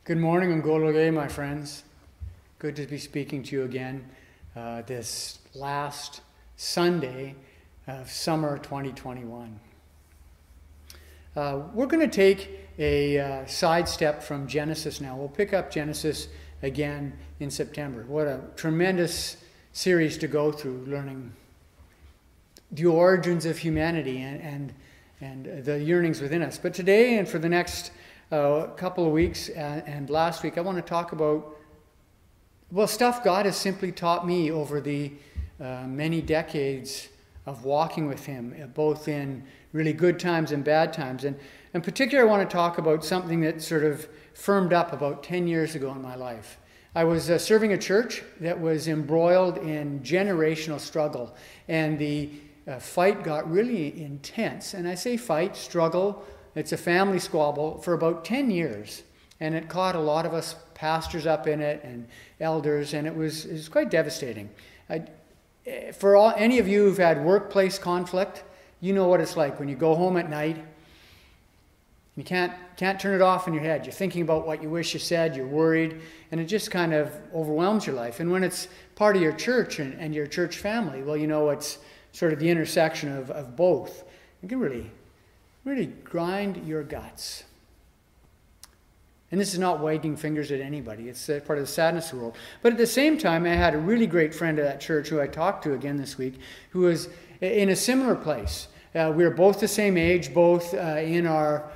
Good morning and Gologay, my friends. Good to be speaking to you again this last Sunday of summer 2021. We're going to take a sidestep from Genesis now. We'll pick up Genesis again in September. What a tremendous series to go through, learning the origins of humanity and the yearnings within us. But today and for the next couple of weeks and last week, I want to talk about, stuff God has simply taught me over the many decades of walking with Him, both in really good times and bad times. And in particular, I want to talk about something that sort of firmed up about 10 years ago in my life. I was serving a church that was embroiled in generational struggle, and the fight got really intense. And I say fight, struggle, it's a family squabble for about 10 years. And it caught a lot of us pastors up in it and elders, and it was quite devastating. For any of you who've had workplace conflict, you know what it's like when you go home at night. You can't turn it off in your head. You're thinking about what you wish you said, you're worried, and it just kind of overwhelms your life. And when it's part of your church and your church family, well, you know, it's sort of the intersection of both. It can really grind your guts. And this is not wagging fingers at anybody. It's part of the sadness of the world. But at the same time, I had a really great friend at that church who I talked to again this week, who was in a similar place. We were both the same age, both in our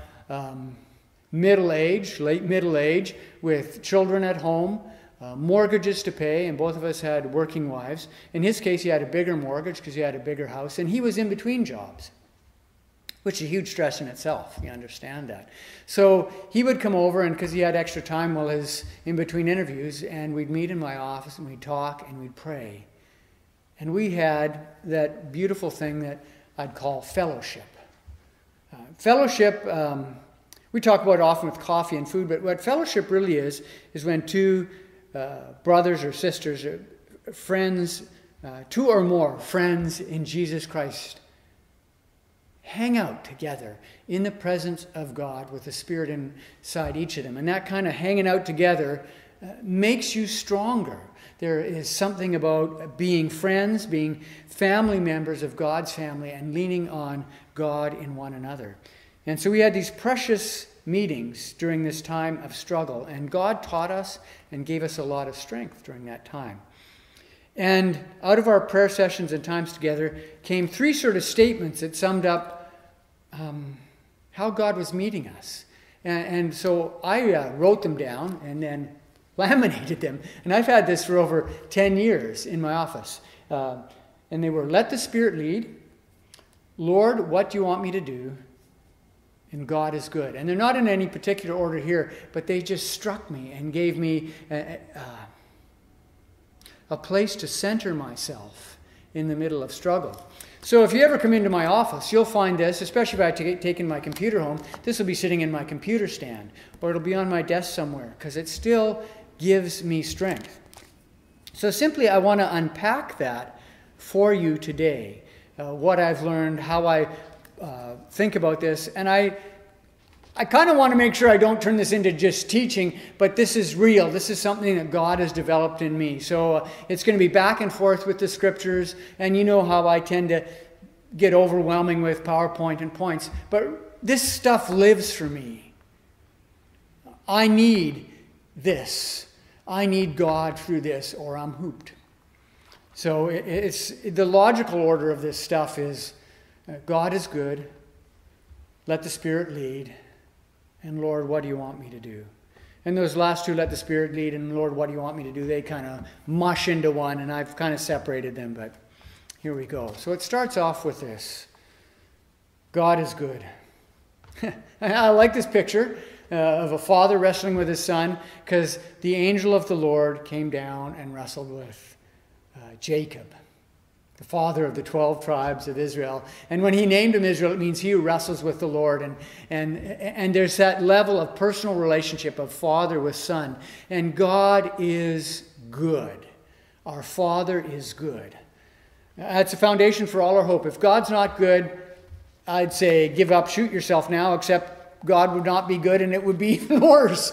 late middle age, with children at home, mortgages to pay, and both of us had working wives. In his case, he had a bigger mortgage because he had a bigger house, and he was in between jobs, which is a huge stress in itself. You understand that. So he would come over, and because he had extra time while his in between interviews, and we'd meet in my office, and we'd talk, and we'd pray. And we had that beautiful thing that I'd call fellowship. Fellowship, we talk about it often with coffee and food, but what fellowship really is when two brothers or sisters, or friends, two or more friends in Jesus Christ, hang out together in the presence of God with the Spirit inside each of them. And that kind of hanging out together makes you stronger. There is something about being friends, being family members of God's family, and leaning on God in one another. And so we had these precious meetings during this time of struggle, and God taught us and gave us a lot of strength during that time. And out of our prayer sessions and times together came three sort of statements that summed up how God was meeting us. And so I wrote them down and then laminated them. And I've had this for over 10 years in my office. And they were, let the Spirit lead. Lord, what do you want me to do? And God is good. And they're not in any particular order here, but they just struck me and gave me a place to center myself in the middle of struggle. So if you ever come into my office, you'll find this, especially if I taken my computer home, this will be sitting in my computer stand, or it'll be on my desk somewhere, because it still gives me strength. So simply I want to unpack that for you today, what I've learned, how I think about this, and I kind of want to make sure I don't turn this into just teaching, but this is real. This is something that God has developed in me. So it's going to be back and forth with the scriptures, and you know how I tend to get overwhelming with PowerPoint and points, but this stuff lives for me. I need this. I need God through this, or I'm hooped. So it's the logical order of this stuff is God is good, let the Spirit lead, and Lord, what do you want me to do? And those last two, let the Spirit lead, and Lord, what do you want me to do? They kind of mush into one, and I've kind of separated them, but here we go. So it starts off with this. God is good. I like this picture of a father wrestling with his son, because the angel of the Lord came down and wrestled with Jacob, the father of the 12 tribes of Israel. And when he named him Israel, it means he who wrestles with the Lord. And there's that level of personal relationship of father with son. And God is good. Our Father is good. That's a foundation for all our hope. If God's not good, I'd say give up, shoot yourself now, except God would not be good and it would be even worse.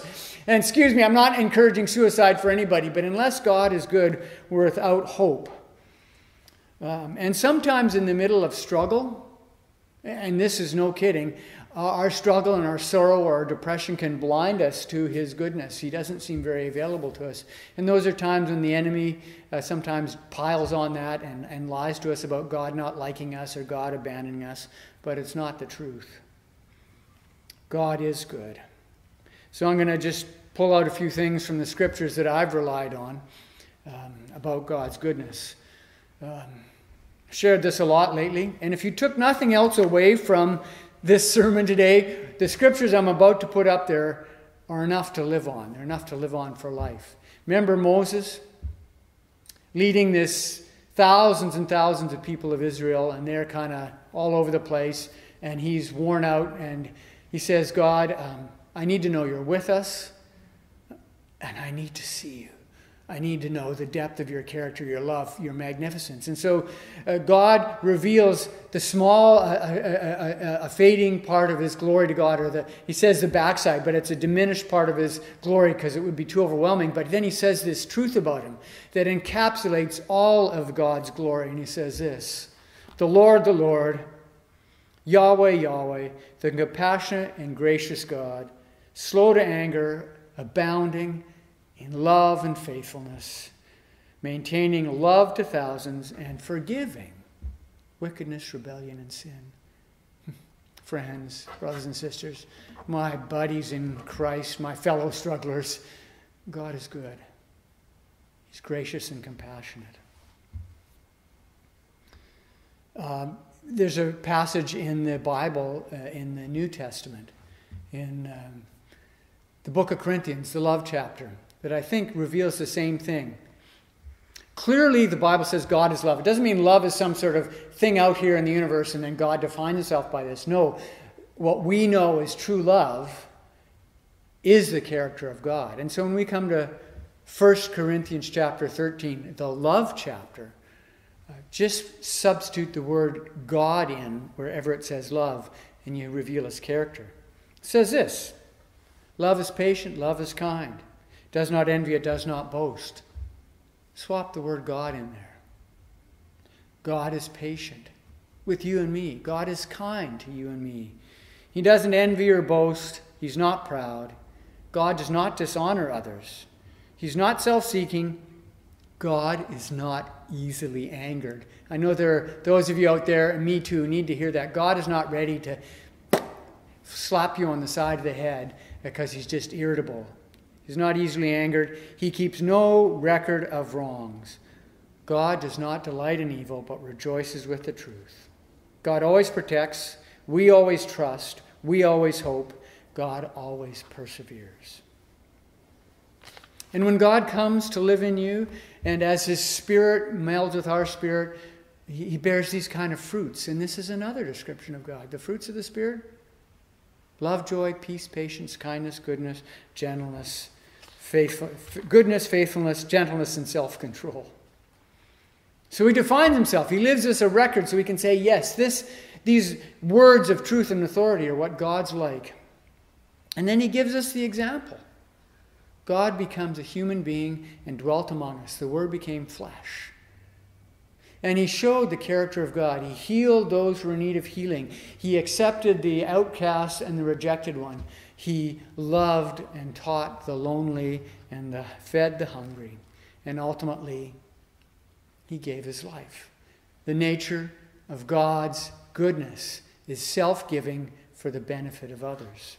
And excuse me, I'm not encouraging suicide for anybody, but unless God is good, we're without hope. And sometimes in the middle of struggle, and this is no kidding, our struggle and our sorrow or our depression can blind us to his goodness. He doesn't seem very available to us. And those are times when the enemy sometimes piles on that and lies to us about God not liking us or God abandoning us. But it's not the truth. God is good. So I'm going to just pull out a few things from the scriptures that I've relied on about God's goodness. Shared this a lot lately. And if you took nothing else away from this sermon today, the scriptures I'm about to put up there are enough to live on. They're enough to live on for life. Remember Moses leading this thousands and thousands of people of Israel, and they're kind of all over the place, and he's worn out, and he says, God, I need to know you're with us, and I need to see you. I need to know the depth of your character, your love, your magnificence. And so God reveals the small, a fading part of his glory to God, or he says the backside, but it's a diminished part of his glory because it would be too overwhelming. But then he says this truth about him that encapsulates all of God's glory. And he says this, the Lord, Yahweh, Yahweh, the compassionate and gracious God, slow to anger, abounding in love and faithfulness, maintaining love to thousands, and forgiving wickedness, rebellion, and sin. Friends, brothers and sisters, my buddies in Christ, my fellow strugglers, God is good. He's gracious and compassionate. There's a passage in the Bible, in the New Testament, in the book of Corinthians, the love chapter, that I think reveals the same thing. Clearly, the Bible says God is love. It doesn't mean love is some sort of thing out here in the universe and then God defines himself by this. No, what we know as true love is the character of God. And so when we come to 1 Corinthians chapter 13, the love chapter, just substitute the word God in wherever it says love, and you reveal his character. It says this, love is patient, love is kind. Does not envy, it does not boast. Swap the word God in there. God is patient with you and me. God is kind to you and me. He doesn't envy or boast. He's not proud. God does not dishonor others. He's not self-seeking. God is not easily angered. I know there are those of you out there, and me too, need to hear that. God is not ready to slap you on the side of the head because he's just irritable. He's not easily angered. He keeps no record of wrongs. God does not delight in evil, but rejoices with the truth. God always protects. We always trust. We always hope. God always perseveres. And when God comes to live in you, and as his spirit melds with our spirit, he bears these kind of fruits. And this is another description of God. The fruits of the Spirit: love, joy, peace, patience, kindness, goodness, gentleness, faithfulness, gentleness, and self-control. So he defines himself. He lives us a record so we can say, yes, these words of truth and authority are what God's like. And then he gives us the example. God becomes a human being and dwelt among us. The Word became flesh. And he showed the character of God. He healed those who were in need of healing. He accepted the outcast and the rejected one. He loved and taught the lonely and fed the hungry. And ultimately, he gave his life. The nature of God's goodness is self-giving for the benefit of others.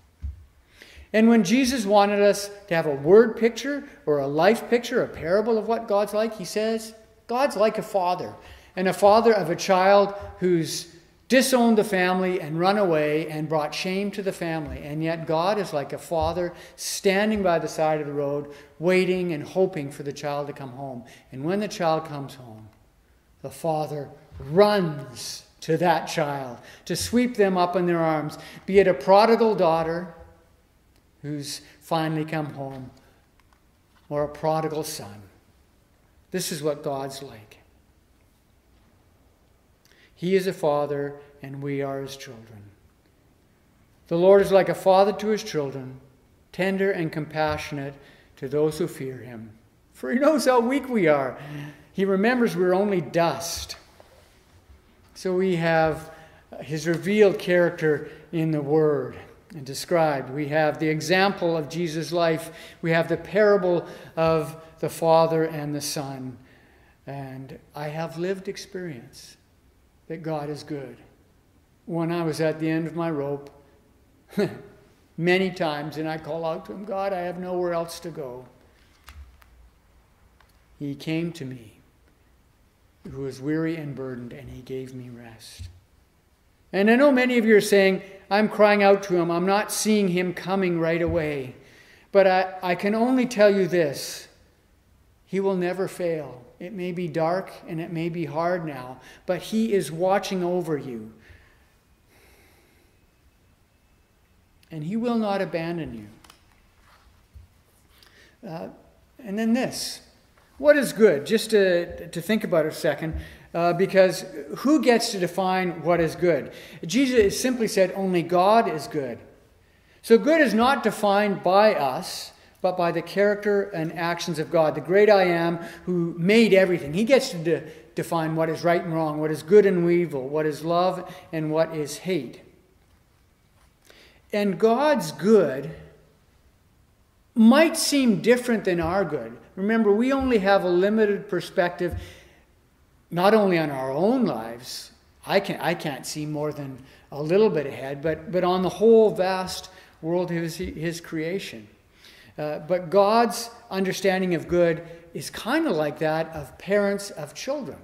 And when Jesus wanted us to have a word picture or a life picture, a parable of what God's like, he says, God's like a father, and a father of a child who's disowned the family and run away and brought shame to the family. And yet God is like a father standing by the side of the road, waiting and hoping for the child to come home. And when the child comes home, the father runs to that child to sweep them up in their arms, be it a prodigal daughter who's finally come home, or a prodigal son. This is what God's like. He is a father, and we are his children. The Lord is like a father to his children, tender and compassionate to those who fear him. For he knows how weak we are. He remembers we're only dust. So we have his revealed character in the Word and described. We have the example of Jesus' life. We have the parable of the Father and the Son. And I have lived experience that God is good. When I was at the end of my rope, many times, and I call out to him, God, I have nowhere else to go. He came to me, who was weary and burdened, and he gave me rest. And I know many of you are saying, I'm crying out to him. I'm not seeing him coming right away. But I can only tell you this. He will never fail. It may be dark and it may be hard now, but he is watching over you. And he will not abandon you. And then this. What is good? Just to think about it a second. Because who gets to define what is good? Jesus simply said only God is good. So good is not defined by us, but by the character and actions of God, the great I am who made everything. He gets to define what is right and wrong, what is good and evil, what is love and what is hate. And God's good might seem different than our good. Remember, we only have a limited perspective, not only on our own lives. I can't see more than a little bit ahead, but on the whole vast world of his creation. But God's understanding of good is kind of like that of parents of children.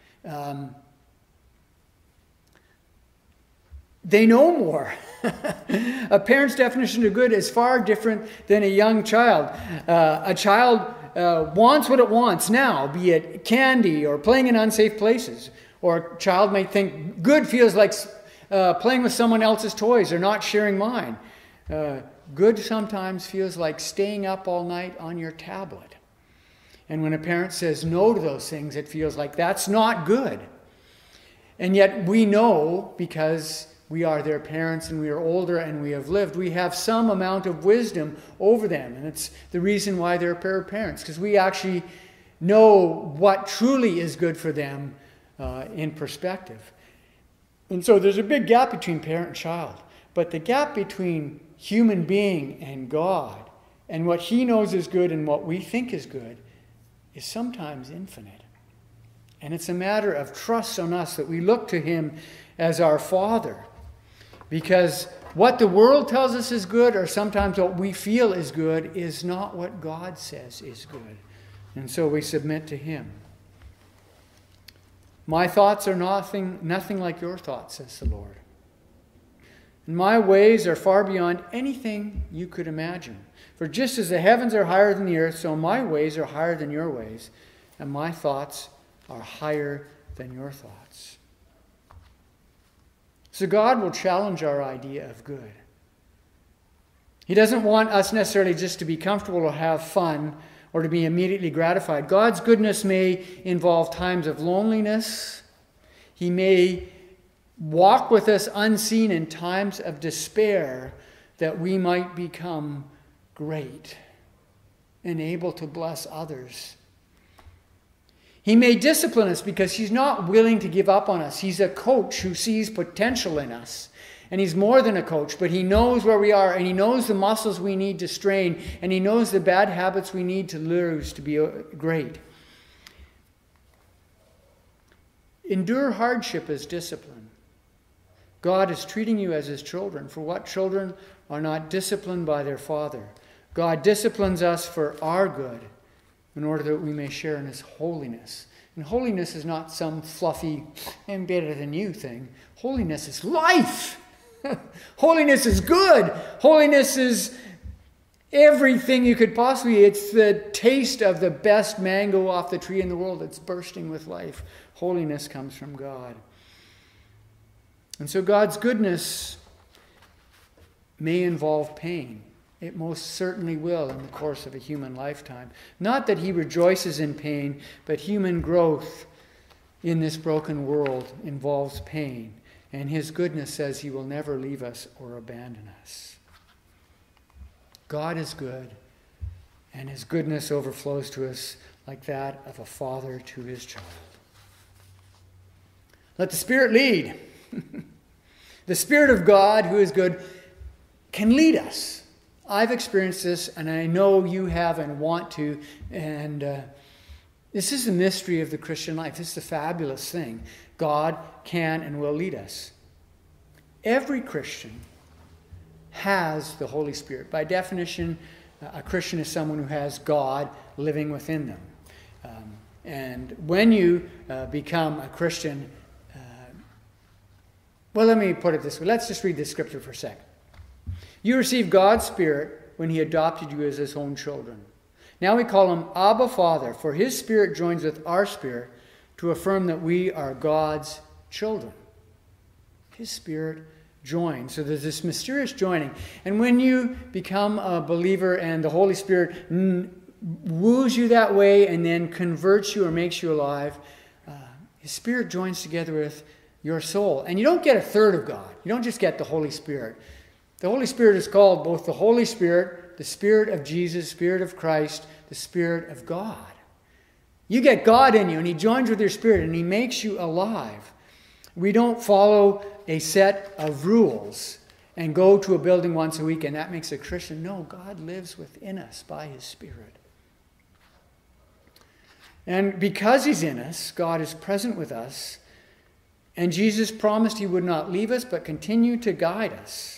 They know more. A parent's definition of good is far different than a young child. A child wants what it wants now, be it candy or playing in unsafe places. Or a child might think good feels like playing with someone else's toys or not sharing mine. Good sometimes feels like staying up all night on your tablet. And when a parent says no to those things, it feels like that's not good. And yet we know, because we are their parents and we are older and we have lived, we have some amount of wisdom over them. And it's the reason why they're parents, because we actually know what truly is good for them in perspective. And so there's a big gap between parent and child. But the gap between human being and God and what he knows is good and what we think is good is sometimes infinite. And it's a matter of trust on us that we look to him as our Father. Because what the world tells us is good, or sometimes what we feel is good, is not what God says is good. And so we submit to him. My thoughts are nothing like your thoughts, says the Lord. And my ways are far beyond anything you could imagine. For just as the heavens are higher than the earth, so my ways are higher than your ways, and my thoughts are higher than your thoughts. So God will challenge our idea of good. He doesn't want us necessarily just to be comfortable or have fun or to be immediately gratified. God's goodness may involve times of loneliness. He may walk with us unseen in times of despair, that we might become great and able to bless others. He may discipline us because he's not willing to give up on us. He's a coach who sees potential in us. And he's more than a coach, but he knows where we are, and he knows the muscles we need to strain, and he knows the bad habits we need to lose to be great. Endure hardship as discipline. God is treating you as his children. For what children are not disciplined by their father? God disciplines us for our good, in order that we may share in his holiness. And holiness is not some fluffy, I'm better than you thing. Holiness is life. Holiness is good. Holiness is everything you could possibly. It's the taste of the best mango off the tree in the world that's bursting with life. Holiness comes from God. And so God's goodness may involve pain. It most certainly will in the course of a human lifetime. Not that he rejoices in pain, but human growth in this broken world involves pain. And his goodness says he will never leave us or abandon us. God is good, and his goodness overflows to us like that of a father to his child. Let the Spirit lead. The Spirit of God, who is good, can lead us. I've experienced this, and I know you have and want to, and this is the mystery of the Christian life. This is a fabulous thing. God can and will lead us. Every Christian has the Holy Spirit. By definition, a Christian is someone who has God living within them. And when you become a Christian, well, let me put it this way. Let's just read this scripture for a second. You received God's Spirit when he adopted you as his own children. Now we call him Abba Father, for his Spirit joins with our spirit to affirm that we are God's children. His Spirit joins. So there's this mysterious joining. And when you become a believer and the Holy Spirit woos you that way and then converts you or makes you alive, his Spirit joins together with your soul. And you don't get a third of God. You don't just get the Holy Spirit. The Holy Spirit is called both the Holy Spirit, the Spirit of Jesus, Spirit of Christ, the Spirit of God. You get God in you, and he joins with your spirit, and he makes you alive. We don't follow a set of rules and go to a building once a week, and that makes a Christian. No, God lives within us by his Spirit. And because he's in us, God is present with us, and Jesus promised he would not leave us, but continue to guide us.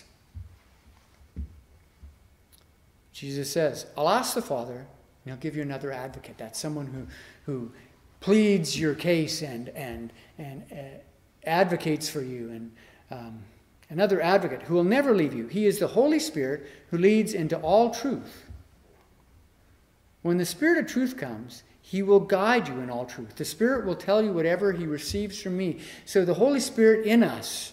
Jesus says, I'll ask the Father, and he'll give you another advocate. That's someone who pleads your case and advocates for you. And another advocate who will never leave you. He is the Holy Spirit who leads into all truth. When the Spirit of truth comes, he will guide you in all truth. The Spirit will tell you whatever he receives from me. So the Holy Spirit in us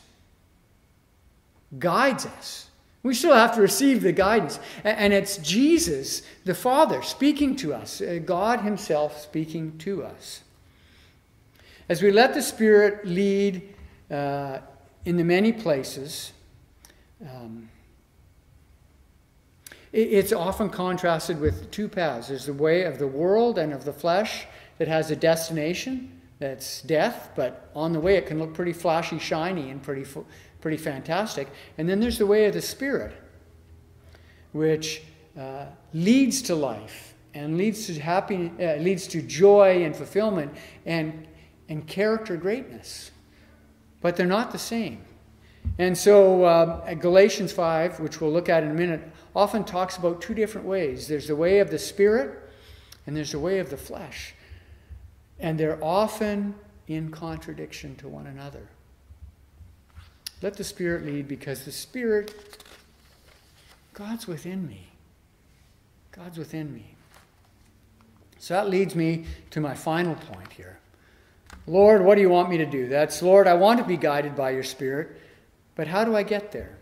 guides us. We still have to receive the guidance. And it's Jesus, the Father, speaking to us. God himself speaking to us. As we let the Spirit lead in the many places, it's often contrasted with two paths. There's the way of the world and of the flesh that has a destination. That's death, but on the way it can look pretty flashy, shiny, and pretty fantastic. And then there's the way of the Spirit, which leads to life and leads to happiness, leads to joy and fulfillment and character greatness. But they're not the same. And so Galatians 5, which we'll look at in a minute, often talks about two different ways. There's the way of the Spirit and there's the way of the flesh. And they're often in contradiction to one another. Let the Spirit lead, because the Spirit, God's within me. God's within me. So that leads me to my final point here. Lord, what do you want me to do? That's, Lord, I want to be guided by your Spirit, but how do I get there?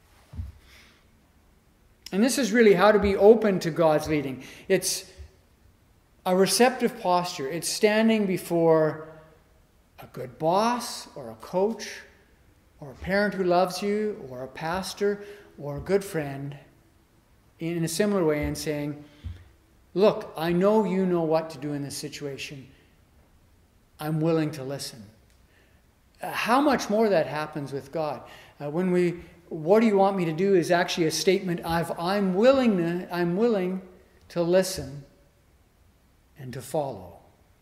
And this is really how to be open to God's leading. It's a receptive posture. It's standing before a good boss or a coach or a parent who loves you or a pastor or a good friend in a similar way and saying, look, I know you know what to do in this situation. I'm willing to listen. How much more that happens with God. What do you want me to do is actually a statement of I'm willing to listen and to follow.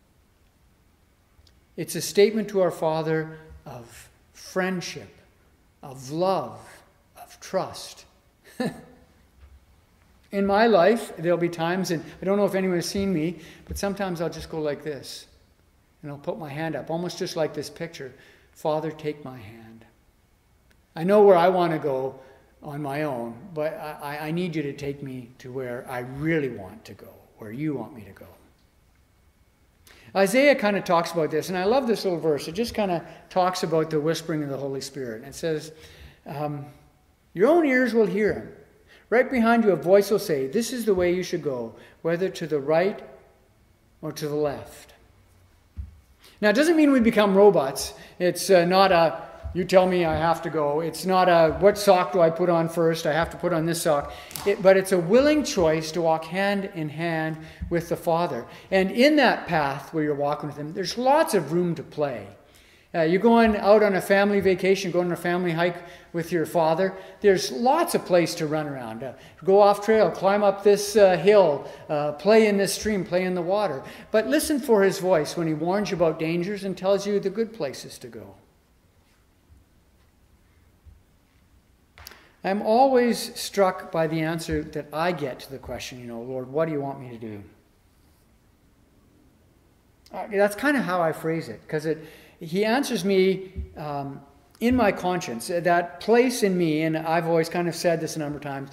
It's a statement to our Father of friendship, of love, of trust. In my life, there'll be times, and I don't know if anyone has seen me, but sometimes I'll just go like this. And I'll put my hand up, almost just like this picture. Father, take my hand. I know where I want to go on my own, but I need you to take me to where I really want to go, where you want me to go. Isaiah kind of talks about this, and I love this little verse. It just kind of talks about the whispering of the Holy Spirit. And it says, your own ears will hear him. Right behind you a voice will say, this is the way you should go, whether to the right or to the left. Now, it doesn't mean we become robots. It's not you tell me I have to go. It's not a, what sock do I put on first? I have to put on this sock. But it's a willing choice to walk hand in hand with the Father. And in that path where you're walking with Him, there's lots of room to play. You're going out on a family vacation, going on a family hike with your father. There's lots of place to run around. Go off trail, climb up this hill, play in this stream, play in the water. But listen for His voice when He warns you about dangers and tells you the good places to go. I'm always struck by the answer that I get to the question, Lord, what do you want me to do? That's kind of how I phrase it, because He answers me in my conscience, that place in me, and I've always kind of said this a number of times,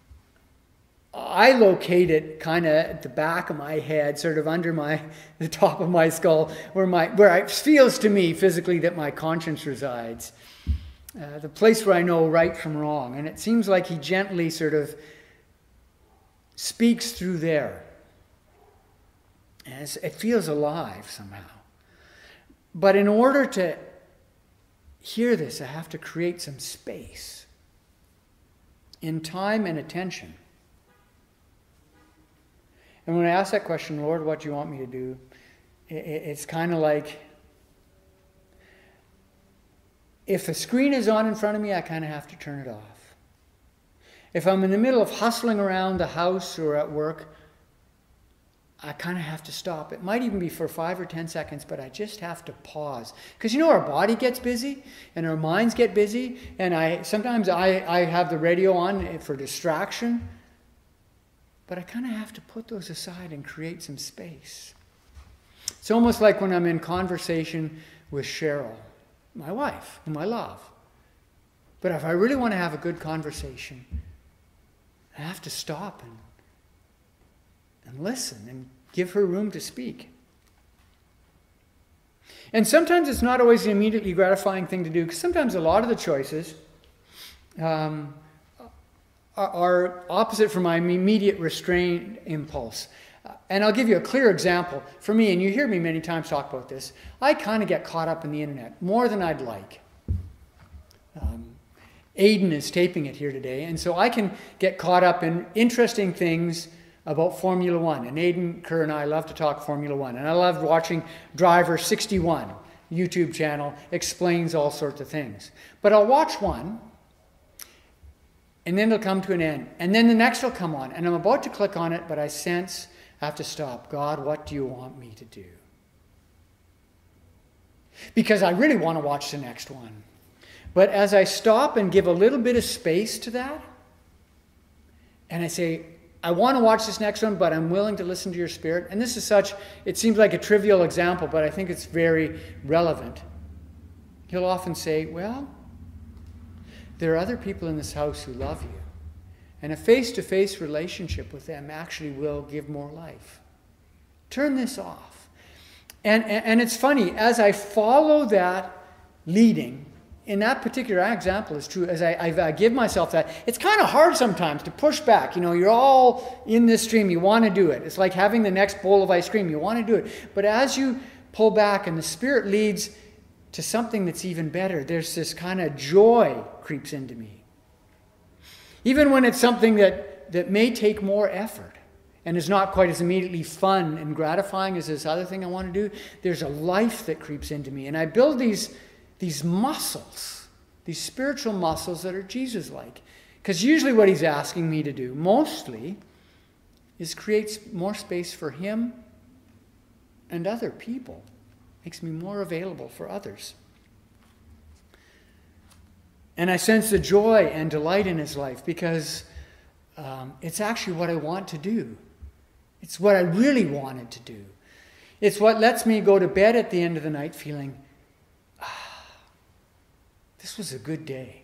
I locate it kind of at the back of my head, sort of under the top of my skull, where it feels to me physically that my conscience resides. The place where I know right from wrong. And it seems like He gently sort of speaks through there. And it feels alive somehow. But in order to hear this, I have to create some space in time and attention. And when I ask that question, Lord, what do you want me to do? It's kind of like, if the screen is on in front of me, I kind of have to turn it off. If I'm in the middle of hustling around the house or at work, I kind of have to stop. It might even be for 5 or 10 seconds, but I just have to pause. Because our body gets busy and our minds get busy. And sometimes I have the radio on for distraction. But I kind of have to put those aside and create some space. It's almost like when I'm in conversation with Cheryl, my wife, whom I love. But if I really want to have a good conversation, I have to stop and listen and give her room to speak. And sometimes it's not always an immediately gratifying thing to do, because sometimes a lot of the choices are opposite from my immediate restraint impulse. And I'll give you a clear example. For me, and you hear me many times talk about this, I kind of get caught up in the internet more than I'd like. Aidan is taping it here today, and so I can get caught up in interesting things about Formula One. And Aidan Kerr and I love to talk Formula One. And I love watching Driver 61, YouTube channel, explains all sorts of things. But I'll watch one, and then it'll come to an end. And then the next will come on, and I'm about to click on it, but I sense I have to stop. God, what do you want me to do? Because I really want to watch the next one. But as I stop and give a little bit of space to that, and I say, I want to watch this next one, but I'm willing to listen to your Spirit. And this is such, it seems like a trivial example, but I think it's very relevant. He'll often say, well, there are other people in this house who love you. And a face-to-face relationship with them actually will give more life. Turn this off. And it's funny, as I follow that leading, in that particular example is true, as I give myself that, it's kind of hard sometimes to push back. You're all in this stream, you want to do it. It's like having the next bowl of ice cream, you want to do it. But as you pull back and the Spirit leads to something that's even better, there's this kind of joy creeps into me. Even when it's something that may take more effort and is not quite as immediately fun and gratifying as this other thing I want to do, there's a life that creeps into me. And I build these muscles, these spiritual muscles that are Jesus-like. Because usually what He's asking me to do, mostly, is create more space for Him and other people. Makes me more available for others. And I sense the joy and delight in His life because it's actually what I want to do. It's what I really wanted to do. It's what lets me go to bed at the end of the night feeling, this was a good day.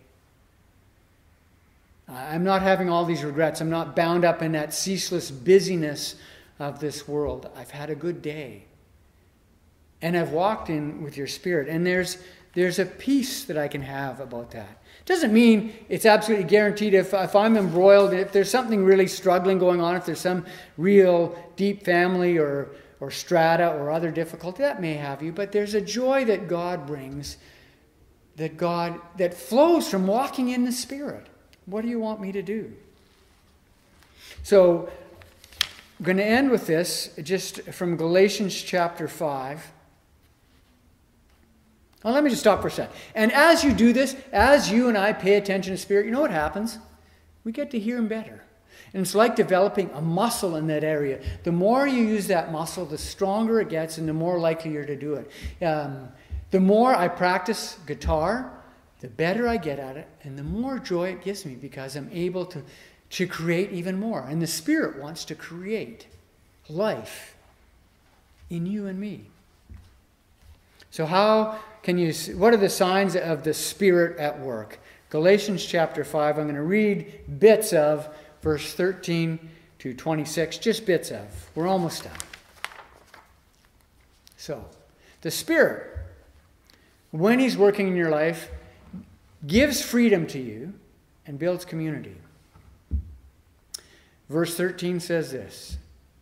I'm not having all these regrets. I'm not bound up in that ceaseless busyness of this world. I've had a good day. And I've walked in with your Spirit. And there's a peace that I can have about that. Doesn't mean it's absolutely guaranteed. If I'm embroiled, if there's something really struggling going on, if there's some real deep family or strata or other difficulty, that may have you. But there's a joy that God brings that flows from walking in the Spirit. What do you want me to do? So I'm going to end with this, just from Galatians chapter 5. Well, let me just stop for a second. And as you do this, as you and I pay attention to Spirit, you know what happens? We get to hear Him better. And it's like developing a muscle in that area. The more you use that muscle, the stronger it gets and the more likely you're to do it. The more I practice guitar, the better I get at it and the more joy it gives me because I'm able to create even more. And the Spirit wants to create life in you and me. So what are the signs of the Spirit at work? Galatians chapter 5, I'm going to read bits of verse 13 to 26, just bits of. We're almost done. So, the Spirit, when He's working in your life, gives freedom to you and builds community. Verse 13 says this: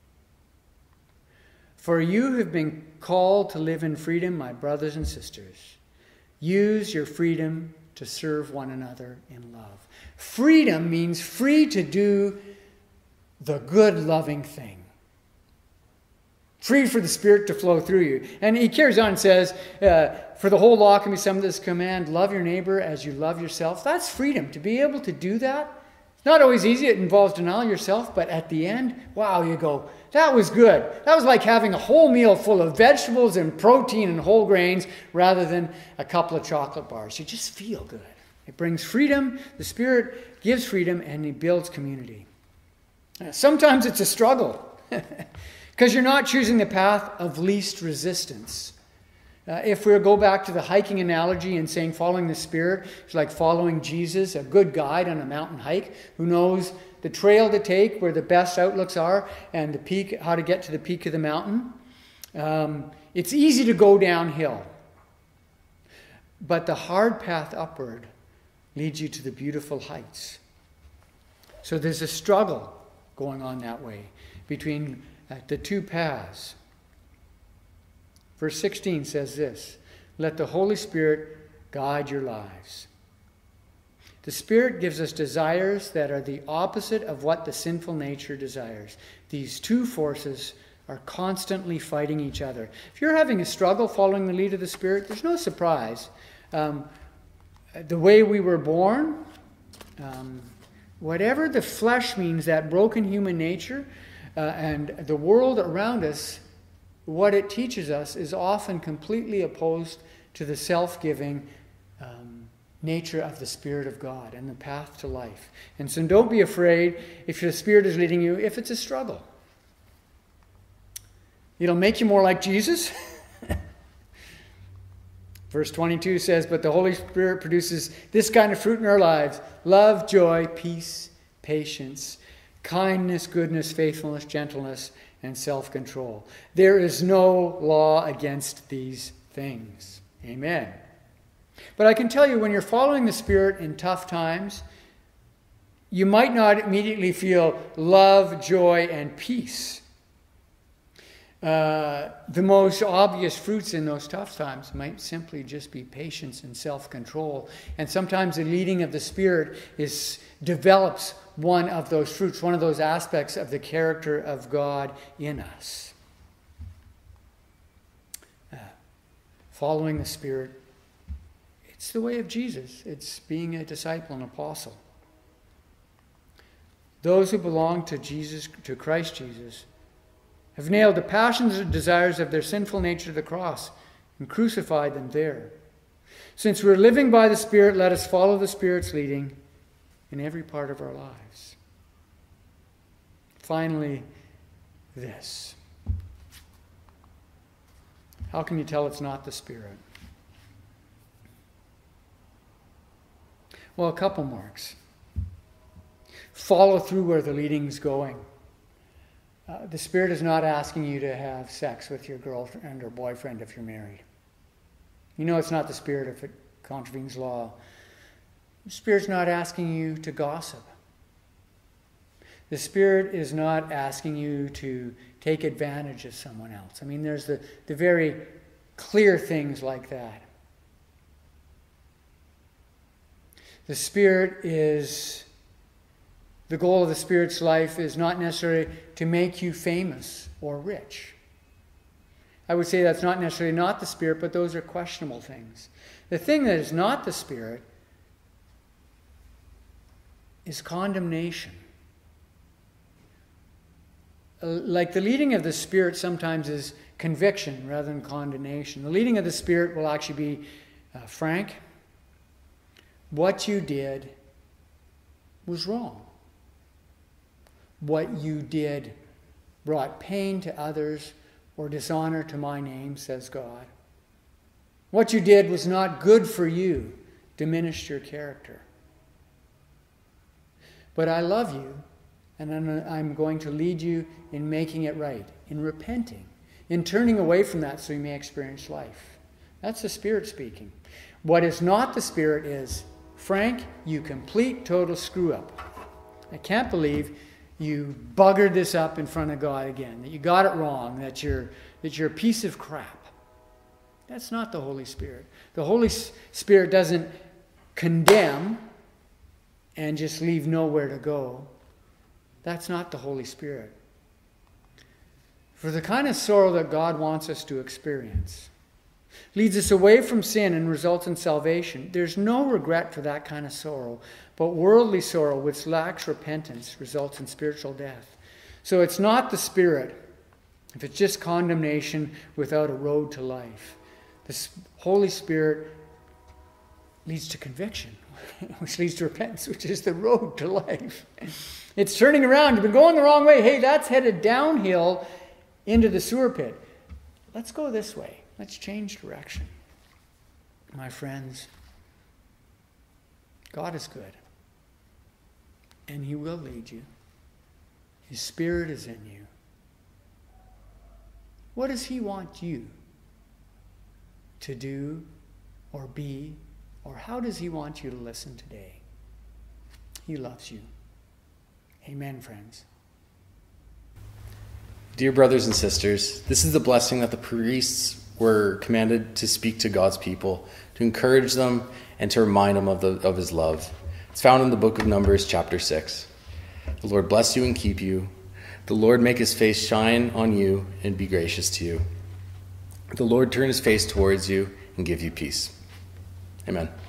"For you have been called to live in freedom, my brothers and sisters. Use your freedom to serve one another in love." Freedom means free to do the good, loving thing. Free for the Spirit to flow through you. And he carries on and says, for the whole law can be summed to this command: love your neighbor as you love yourself. That's freedom, to be able to do that. It's not always easy. It involves denying yourself. But at the end, wow, you go, that was good. That was like having a whole meal full of vegetables and protein and whole grains rather than a couple of chocolate bars. You just feel good. It brings freedom. The Spirit gives freedom and He builds community. Sometimes it's a struggle because you're not choosing the path of least resistance. If we go back to the hiking analogy and saying following the Spirit is like following Jesus, a good guide on a mountain hike who knows the trail to take, where the best outlooks are, and the peak, how to get to the peak of the mountain. It's easy to go downhill, but the hard path upward leads you to the beautiful heights. So there's a struggle going on that way between the two paths. Verse 16 says this: "Let the Holy Spirit guide your lives." The Spirit gives us desires that are the opposite of what the sinful nature desires. These two forces are constantly fighting each other. If you're having a struggle following the lead of the Spirit, there's no surprise. The way we were born, whatever the flesh means, that broken human nature, and the world around us, what it teaches us is often completely opposed to the self-giving nature of the Spirit of God and the path to life. And so don't be afraid if the Spirit is leading you, if it's a struggle. It'll make you more like Jesus. Verse 22 says, "But the Holy Spirit produces this kind of fruit in our lives: love, joy, peace, patience, kindness, goodness, faithfulness, gentleness, and self-control. There is no law against these things." Amen. But I can tell you, when you're following the Spirit in tough times, you might not immediately feel love, joy, and peace. The most obvious fruits in those tough times might simply just be patience and self-control. And sometimes the leading of the Spirit develops one of those fruits, one of those aspects of the character of God in us. Following the Spirit, it's the way of Jesus. It's being a disciple, an apostle. Those who belong to Jesus, to Christ Jesus, have nailed the passions and desires of their sinful nature to the cross and crucified them there. Since we're living by the Spirit, let us follow the Spirit's leading in every part of our lives. Finally, this. How can you tell it's not the Spirit? Well, a couple marks. Follow through where the leading's going. The Spirit is not asking you to have sex with your girlfriend or boyfriend if you're married. You know it's not the Spirit if it contravenes law. The Spirit's not asking you to gossip. The Spirit is not asking you to take advantage of someone else. I mean, there's the very clear things like that. The goal of the Spirit's life is not necessarily to make you famous or rich. I would say that's not necessarily not the Spirit, but those are questionable things. The thing that is not the Spirit is condemnation. Like the leading of the Spirit sometimes is conviction rather than condemnation. The leading of the Spirit will actually be, Frank, what you did was wrong. What you did brought pain to others or dishonor to my name, says God. What you did was not good for you, diminished your character. But I love you, and I'm going to lead you in making it right, in repenting, in turning away from that so you may experience life. That's the Spirit speaking. What is not the Spirit is, Frank, you complete total screw-up. I can't believe you buggered this up in front of God again, that you got it wrong, that you're a piece of crap. That's not the Holy Spirit. The Holy Spirit doesn't condemn and just leave nowhere to go. That's not the Holy Spirit. For the kind of sorrow that God wants us to experience leads us away from sin and results in salvation. There's no regret for that kind of sorrow, but worldly sorrow, which lacks repentance, results in spiritual death. So it's not the Spirit if it's just condemnation without a road to life. The Holy Spirit leads to conviction, which leads to repentance, which is the road to life. It's turning around. You've been going the wrong way. Hey, that's headed downhill into the sewer pit. Let's go this way. Let's change direction. My friends, God is good. And He will lead you. His Spirit is in you. What does He want you to do or be, or how does He want you to listen today? He loves you. Amen, friends. Dear brothers and sisters, this is the blessing that the priests were commanded to speak to God's people, to encourage them and to remind them of His love. It's found in the book of Numbers, chapter 6. The Lord bless you and keep you. The Lord make His face shine on you and be gracious to you. The Lord turn His face towards you and give you peace. Amen.